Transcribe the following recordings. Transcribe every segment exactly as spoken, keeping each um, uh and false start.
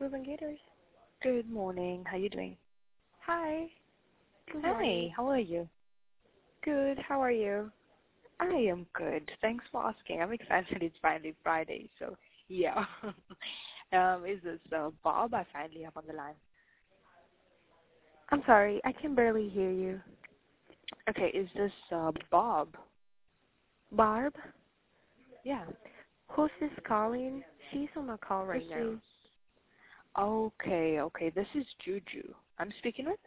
Ruben Gators. Good morning. How you doing? Hi. Good Hi. morning. How are you? Good. How are you? I am good. Thanks for asking. I'm excited. It's finally Friday, so yeah. um, is this uh, Bob? I finally have on the line. I'm sorry. I can barely hear you. Okay. Is this uh, Bob? Barb? Yeah. Who's this calling? She's on a call This right now. is okay. Okay. This is Juju. I'm speaking with.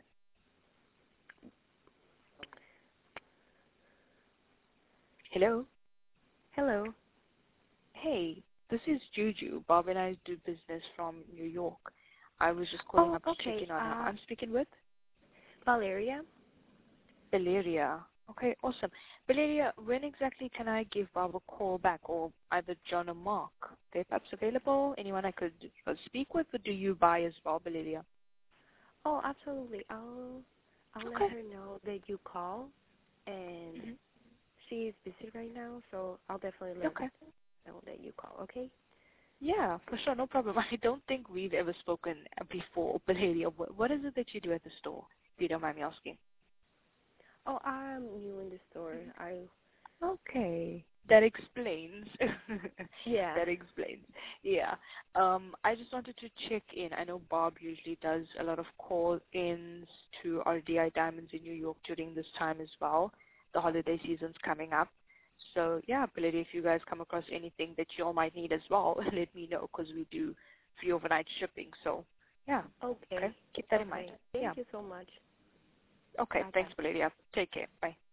Hello. Hello. Hey. This is Juju. Bob and I do business from New York. I was just calling Oh, up to check okay. in on her. Uh, I'm speaking with. Valeria? Valeria. Okay, awesome. Valeria, when exactly can I give Bob a call back, or either John or Mark? They perhaps available? Anyone I could uh, speak with, or do you buy as well, Valeria? Oh, absolutely. I'll I'll let Okay. her know that you call, and hmm she is busy right now, so I'll definitely let Okay. her know that you call. Okay? Yeah, for sure, no problem. I don't think we've ever spoken before, Valeria. What, what is it that you do at the store, if you don't mind me asking? Oh, I'm new in the store. I Okay. That explains. yeah. that explains. Yeah. Um, I just wanted to check in. I know Bob usually does a lot of call-ins to R D I Diamonds in New York during this time as well. The holiday season's coming up. So, yeah, Billy, if you guys come across anything that you all might need as well, let me know because we do free overnight shipping. So, yeah. Okay. Okay. Keep that in mind. Okay. Yeah. Thank you so much. Okay. Bye bye. Thanks, Valeria. Take care. Bye.